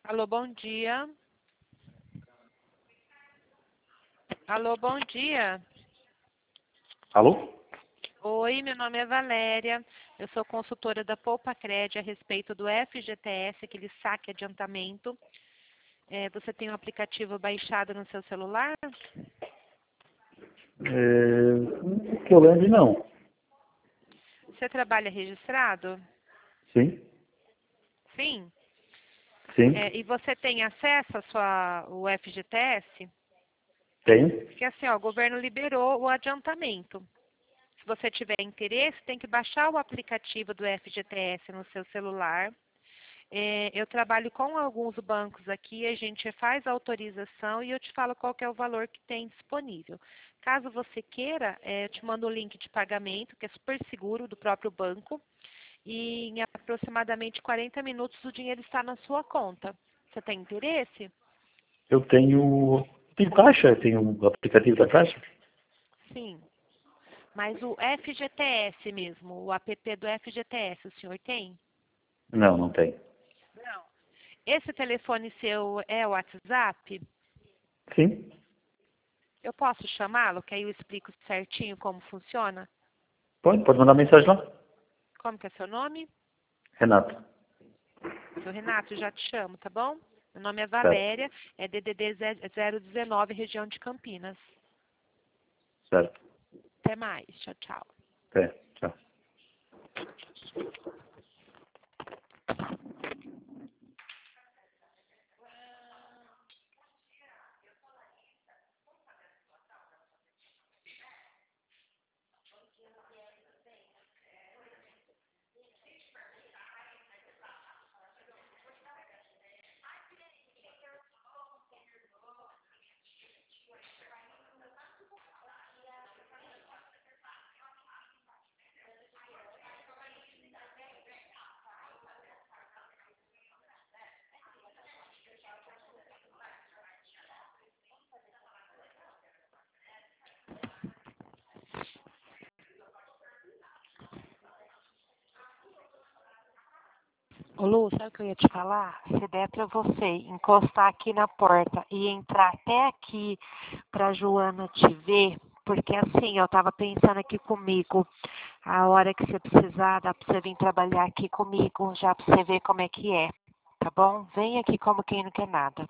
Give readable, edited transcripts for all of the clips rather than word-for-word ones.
Alô, bom dia. Alô, bom dia. Alô? Oi, meu nome é Valéria. Eu sou consultora da Poupacred a respeito do FGTS, aquele saque adiantamento. Você tem um aplicativo baixado no seu celular? Que eu lembro, não. Você trabalha registrado? Sim? Sim. Sim? E você tem acesso ao FGTS? Tenho? Porque assim, ó, o governo liberou o adiantamento. Se você tiver interesse, tem que baixar o aplicativo do FGTS no seu celular. Eu trabalho com alguns bancos aqui, a gente faz a autorização e eu te falo qual que é o valor que tem disponível. Caso você queira, eu te mando o link de pagamento, que é super seguro, do próprio banco, e em aproximadamente 40 minutos o dinheiro está na sua conta. Você tem interesse? Eu tenho... Tenho Caixa? Tenho o aplicativo da Caixa? Sim. Mas o FGTS mesmo, o app do FGTS, o senhor tem? Não, não tenho. Não. Esse telefone seu é o WhatsApp? Sim? Eu posso chamá-lo, que aí eu explico certinho como funciona? Pode mandar mensagem lá? Como que é seu nome? Renato. Seu Renato, eu já te chamo, tá bom? Meu nome é Certo. Valéria, é DDD 019, região de Campinas. Certo. Até mais, tchau, tchau. Até. Tchau. Ô Lu, sabe o que eu ia te falar? Se der pra você encostar aqui na porta e entrar até aqui pra Joana te ver, porque assim, eu tava pensando aqui comigo, a hora que você precisar, dá pra você vir trabalhar aqui comigo, já pra você ver como é que é, tá bom? Vem aqui como quem não quer nada.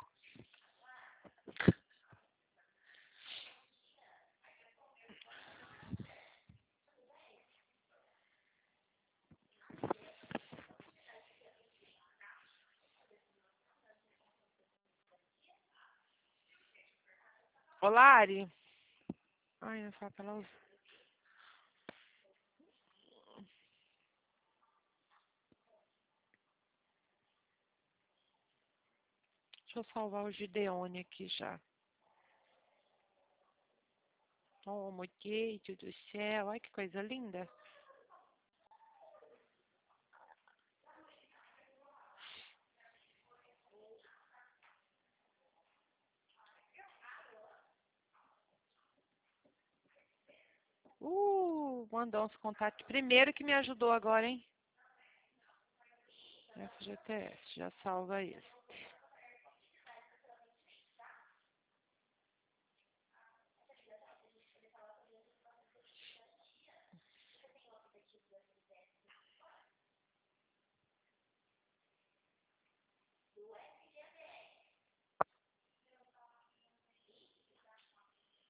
Ô Lari, ai, não fala pra ela. Deixa eu salvar o Gideone aqui já. Oh, meu Deus do céu, olha que coisa linda. Mandou uns contatos. Primeiro que me ajudou agora, hein? FGTS, já salva isso.